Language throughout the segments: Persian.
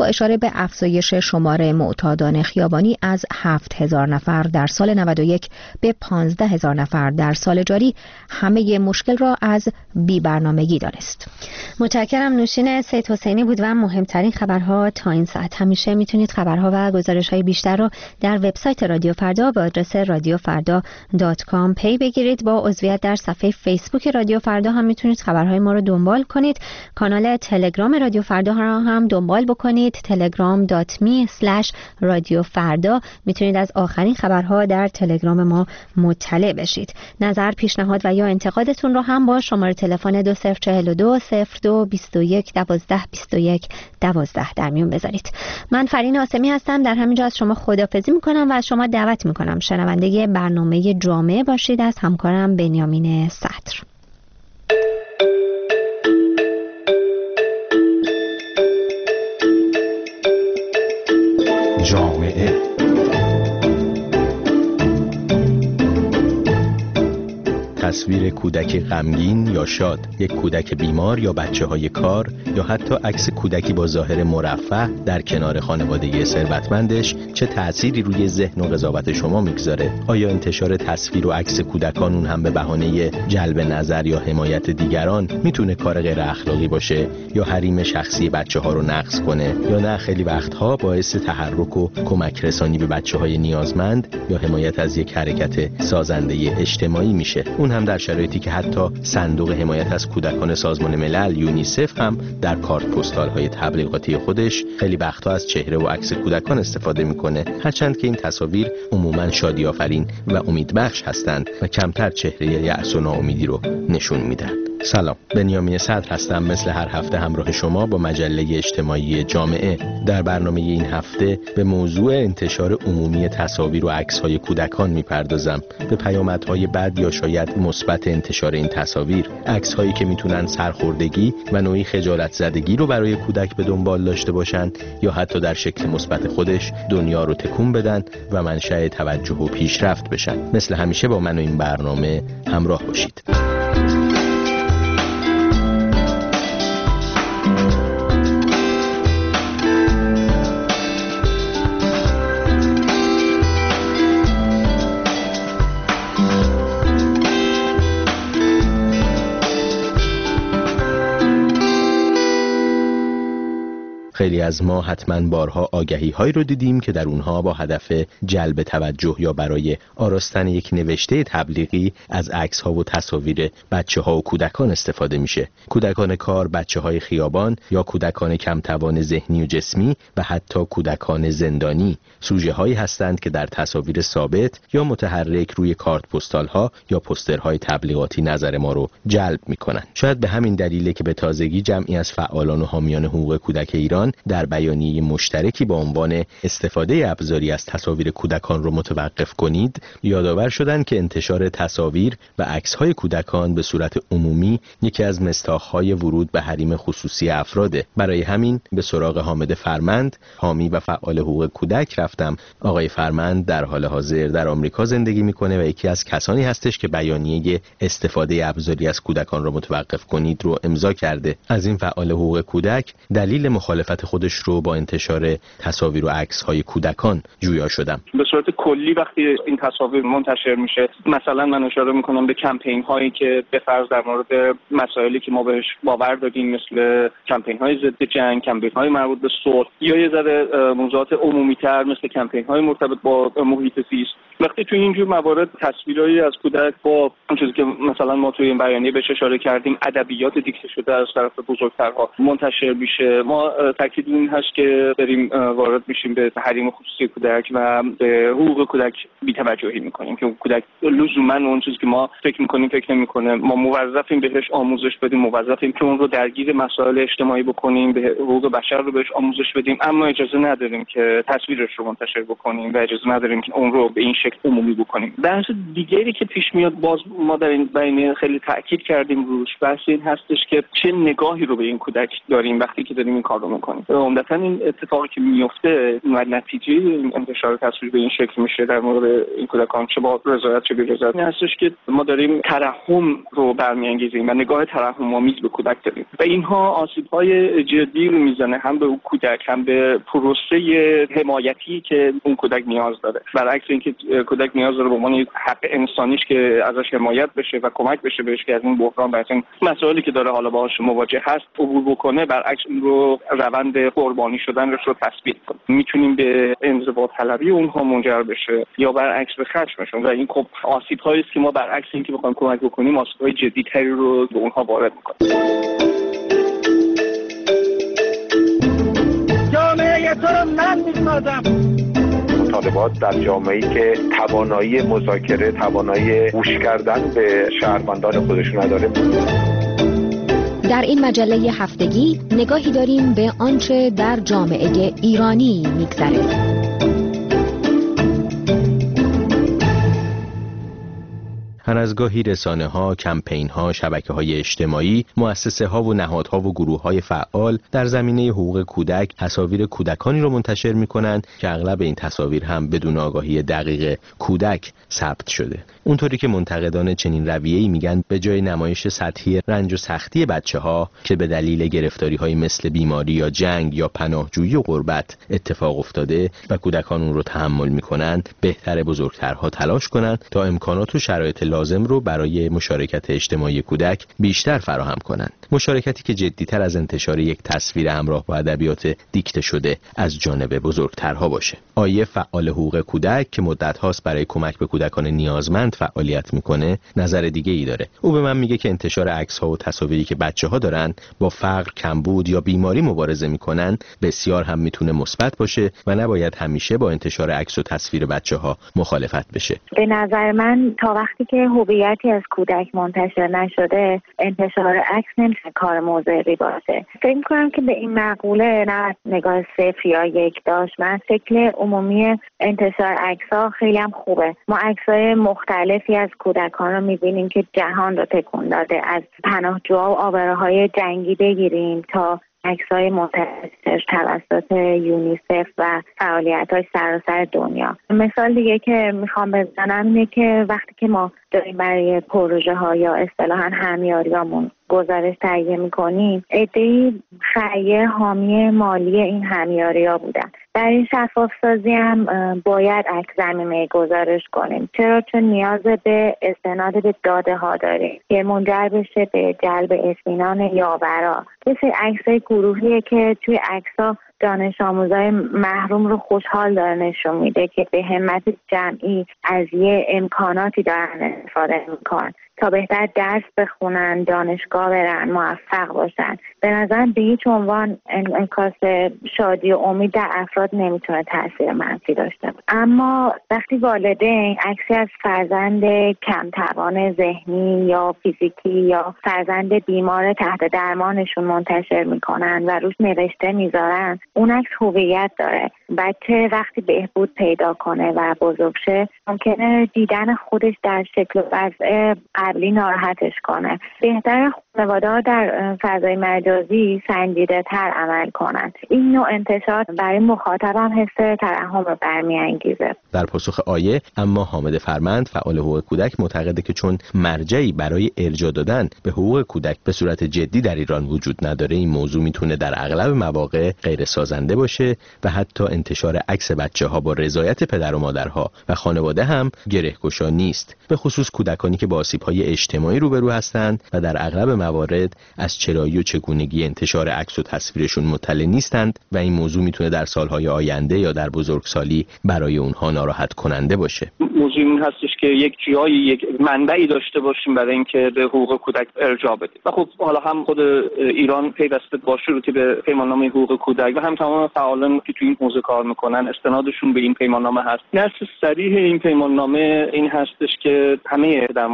با اشاره به افزایش شمار معتادان خیابانی از 7,000 نفر در سال 91 به 15,000 نفر در سال جاری همه مشکل را از بی‌برنامگی دانست. متشکرم. نوشین سید حسینی بود و مهمترین خبرها تا این ساعت. همیشه میتونید خبرها و گزارش‌های بیشتر رو در وبسایت رادیو فردا با آدرس radiofarda.com پی بگیرید. با عضویت در صفحه فیسبوک رادیو فردا هم میتونید خبرهای ما رو دنبال کنید. کانال تلگرام رادیو فردا را هم دنبال بکنید، telegram.me/radiofarda. میتونید از آخرین خبرها در تلگرام ما مطلع بشید. نظر، پیشنهاد و یا انتقادتون رو هم با شماره تلفن 2042 02 21 12 21 12 در میون بذارید. من فرین آسمی هستم. در همینجا از شما خداحافظی میکنم و از شما دعوت میکنم شنونده برنامه جامعه باشید از همکارم بنیامین صدر. جامعه تصویر کودک غمگین یا شاد، یک کودک بیمار یا بچه‌های کار، یا حتی عکس کودکی با ظاهر مرفه در کنار خانواده ثروتمندش چه تأثیری روی ذهن و قضاوت شما میگذاره؟ آیا انتشار تصویر و عکس کودکان اون هم به بهانه جلب نظر یا حمایت دیگران میتونه کار غیر اخلاقی باشه یا حریم شخصی بچه‌ها رو نقض کنه، یا نه خیلی وقتها باعث تحرک و کمک رسانی به بچه‌های نیازمند یا حمایت از یک حرکت سازنده اجتماعی میشه؟ اون هم در شرایطی که حتی صندوق حمایت از کودکان سازمان ملل یونیسف هم در کارت پستال‌های تبلیغاتی خودش خیلی وقتها از چهره و عکس کودکان استفاده میکنه، هرچند که این تصاویر عموماً شادی آفرین و امیدبخش هستند و کمتر چهره یأس و ناامیدی رو نشون میدن. سلام، بنیامین صدر هستم. مثل هر هفته همراه شما با مجله اجتماعی جامعه. در برنامه این هفته به موضوع انتشار عمومی تصاویر و عکس‌های کودکان میپردازم، به پیامدهای بد یا شاید مثبت انتشار این تصاویر، عکس‌هایی که میتونن سرخوردگی و نوعی خجالت زدگی رو برای کودک به دنبال داشته باشن یا حتی در شکل مثبت خودش دنیا رو تکون بدن و منشأ توجه و پیشرفت بشن. مثل همیشه با من و این برنامه همراه باشید. خیلی از ما حتما بارها آگهی‌هایی رو دیدیم که در اونها با هدف جلب توجه یا برای آراستن یک نوشته تبلیغی از عکس‌ها و تصاویر بچه‌ها و کودکان استفاده میشه. کودکان کار، بچه‌های خیابان یا کودکان کم توان ذهنی و جسمی و حتی کودکان زندانی سوژه‌هایی هستند که در تصاویر ثابت یا متحرک روی کارت پستال‌ها یا پوسترهای تبلیغاتی نظر ما رو جلب می‌کنند. شاید به همین دلیله که به تازگی جمعی از فعالان و حامیان حقوق کودک ایران در بیانیه مشترکی با عنوان استفاده ابزاری از تصاویر کودکان رو متوقف کنید یادآور شدند که انتشار تصاویر و عکس‌های کودکان به صورت عمومی یکی از مستاخ‌های ورود به حریم خصوصی افراده. برای همین به سراغ حامد فرمند، حامی و فعال حقوق کودک رفتم. آقای فرمند در حال حاضر در آمریکا زندگی میکنه و یکی از کسانی هستش که بیانیه استفاده ابزاری از کودکان رو متوقف کنید رو امضا کرده. از این فعال حقوق کودک دلیل مخالفت خودش رو با انتشار تصاویر و عکس‌های کودکان جویا شدم. به صورت کلی وقتی این تصاویر منتشر میشه، مثلا من اشاره میکنم به کمپین هایی که به فرض در مورد مسائلی که ما بهش باور داریم، مثل کمپین های ضد جنگ، کمپین های مربوط به صلح، یا یه ذره موضوعات عمومی تر مثل کمپین های مرتبط با محیط زیست. وقتی توی اینجور موارد تصویرایی از کودک با اون چیزی که مثلا ما توی این بیانیه بهش اشاره کردیم، ادبیات دیکته شده از طرف بزرگترها منتشر میشه، ما تاکید این هست که بریم وارد میشیم به حریم خصوصی کودک و به حقوق کودک بی‌توجهی میکنیم که کودک لزوما اون چیزی که ما فکر میکنیم فکر نمیکنه. ما موظفیم بهش آموزش بدیم، موظفیم که اون رو درگیر مسائل اجتماعی بکنیم، به حقوق بشر رو بهش آموزش بدیم، اما اجازه نداریم که تصویرش رو منتشر بکنیم و اجازه نداریم که اون رو به این شکل عمومی بکنیم. بحث دیگری که پیش میاد، باز ما در این بیانیه خیلی تاکید کردیم روش، بحث این هستش که چه نگاهی رو به این کودک داریم وقتی که داریم این کار رو میکنیم. عمدتاً این اتفاقی که میفته و نتیجه این انتشار تصویر به این شکل میشه در مورد این کودکان، چه با رضایت چه بی رضایت، این هستش که ما داریم ترحم رو برمی‌انگیزیم و نگاه ترحم‌آمیز به کودک داریم و اینها آسیب‌های جدی رو میزنه هم به اون کودک هم به پروسه حمایتی که اون کودک نیاز داره. برعکس اینکه کودک نیاز داره به عنوان یک حق انسانیش که ازش حمایت بشه و کمک بشه بهش که از این بحران و از این مسائلی که داره حالا باهاش مواجه هست عبور بکنه، برعکس اون رو روند قربانی شدنش رو تثبیت کنه. میتونیم به انزوا طلبی اونها منجر بشه یا برعکس به خشمشون و این خب آسیب‌هایی است که ما برعکس اینکه بخوایم کمک بکنیم آسیب‌های جدی‌تری رو به اونها وارد می‌کنیم. جامعه تو رو من می‌سازم. مطالبات در جامعه‌ای که توانایی مذاکره، توانایی گوش کردن به شهروندان خودشون نداره. در این مجله هفتگی نگاهی داریم به آنچه در جامعه ایرانی می‌گذره. هر از گاهی رسانه‌ها، کمپین‌ها، شبکه‌های اجتماعی، مؤسسه‌ها و نهادها و گروه‌های فعال در زمینه حقوق کودک تصاویر کودکانی رو منتشر می‌کنند که اغلب این تصاویر هم بدون آگاهی دقیق کودک ثبت شده. اونطوری که منتقدان چنین رویه‌ای میگن به جای نمایش سطحی رنج و سختی بچه‌ها که به دلیل گرفتاری‌های مثل بیماری یا جنگ یا پناهجویی و غربت اتفاق افتاده و کودکان اون رو تحمل می‌کنند، بهتره بزرگترها تلاش کنند تا امکانات و شرایط لازم رو برای مشارکت اجتماعی کودک بیشتر فراهم کنند. مشارکتی که جدی‌تر از انتشار یک تصویر همراه با ادبیات دیکته شده از جانب بزرگترها باشه. آیه فعال حقوق کودک که مدت‌هاست برای کمک به کودکان نیازمند فعالیت میکنه نظر دیگه ای داره. او به من میگه که انتشار عکس‌ها و تصاویری که بچه‌ها دارن با فقر، کمبود یا بیماری مبارزه میکنن بسیار هم میتونه مثبت باشه و نباید همیشه با انتشار عکس و تصویر بچه‌ها مخالفت بشه. به نظر من تا وقتی که هویتی از کودک منتشر نشده انتشار عکس نمیشه کار موضعی باشه. فکر می‌کنم که به این مقوله نه نگاه صفر یا یک داشت. من شکل عمومی انتشار عکس‌ها خیلی هم خوبه. ما عکس‌های مختلفی از کودکان رو می‌بینیم که جهان رو تکون داده، از پناهجوها و آبره‌های جنگی بگیریم تا عکس‌های منتشر توسط یونیسف و فعالیت‌های سراسر دنیا. مثال دیگه که میخوام بزنم اینه که وقتی که ما داریم برای پروژه‌ها یا اصطلاحاً همیاریامون گزارش تهیه می‌کنیم، عده‌ای خیریه حامی مالی این همیاری‌ها بودن. در این شفاف‌سازی هم باید عکس زمینه گزارش کنیم. چون نیاز به استناد به داده‌ها داریم که منجر بشه به جلب اطمینان یاورا. مثل عکس‌های گروهیه که توی عکس‌ها دانش آموزای محروم رو خوشحال داره نشون میده که به همت جمعی از یه امکاناتی دارن استفاده میکنن تا بهتر درس بخونن، دانشگاه برن، موفق باشن. به نظر به هیچ عنوان انعکاس شادی و امید در افراد نمیتونه تاثیر منفی داشته باشه. اما وقتی والدین عکسی از فرزند کم توان ذهنی یا فیزیکی یا فرزند بیمار تحت درمانشون منتشر میکنن و روش نوشته میذارن، اون عکس هویت داره. بچه وقتی بهبود پیدا کنه و بزرگ شه ممکنه دیدن خودش در شکل و وضع قبلی ناراحتش کنه. بهتر خانواده‌ها در فضای مجازی سنجیده تر عمل کنند. این نوع انتشار برای مخاطب هم حس ترحم رو برمی‌انگیزه. در پاسخ آیه اما حامد فرمند فعال حقوق کودک معتقده که چون مرجعی برای ارجاع دادن به حقوق کودک به صورت جدی در ایران وجود نداره، این موضوع میتونه در اغلب مواقع غیر سازنده باشه و حتی انتشار عکس بچه‌ها با رضایت پدر و مادرها و خانواده هم گره‌گشا نیست، به خصوص کودکانی که با آسیب‌های اجتماعی روبرو هستند و در اغلب موارد از چرایی و چگونگی انتشار عکس و تصویرشون مطلع نیستند و این موضوع میتونه در سالهای آینده یا در بزرگسالی برای اونها ناراحت کننده باشه. موضوع این هستش که یک جایی یک منبعی داشته باشیم برای اینکه به حقوق کودک ارجاع بدیم. و خب حالا هم خود ایران پیوسته با شروطی به پیماننامه حقوق کودک و هم تمام فعالان که تو این حوزه کار میکنن استنادشون به این پیماننامه هست. نص صریح این پیماننامه این هستش که همه پدر مادر و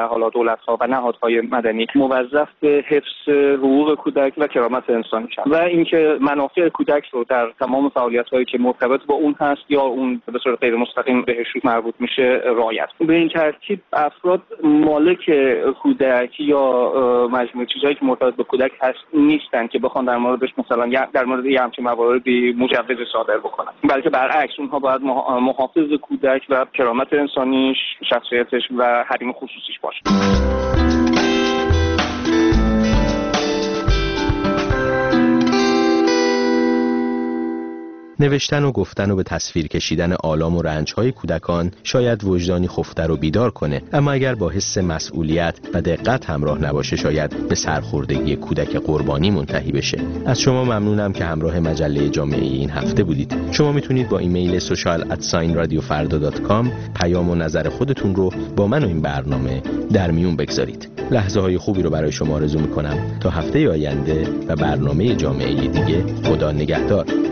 حالا دولت‌ها و نهادهای مدنی موظف به حفظ حقوق کودک و کرامت انسانی شدن و اینکه منافع کودک رو در تمام فعالیت‌هایی که مرتبط با اون هست یا اون به صورت غیر مستقیم بهش مربوط میشه رعایت. به این ترتیب افراد مالک کودک یا مجموعه چیزایی که مرتبط به کودک هست نیستن که بخوان در موردش مثلا در مورد یه همچین مواردی مجوز صادر بکنن، بلکه برعکس اونها باید محافظ کودک و کرامت انسانیش، شخصیتش و حریم خصوصیش باشه. نوشتن و گفتن و به تصویر کشیدن آلام و رنج‌های کودکان شاید وجدانی خفته رو بیدار کنه، اما اگر با حس مسئولیت و دقت همراه نباشه شاید به سرخوردگی کودک قربانی منتهی بشه. از شما ممنونم که همراه مجله جامعه این هفته بودید. شما میتونید با ایمیل social@radiofarda.com پیام و نظر خودتون رو با من و این برنامه در میون بگذارید. لحظه‌های خوبی رو برای شما آرزو می‌کنم تا هفته آینده و برنامه جامعه دیگه. خدا نگهدار.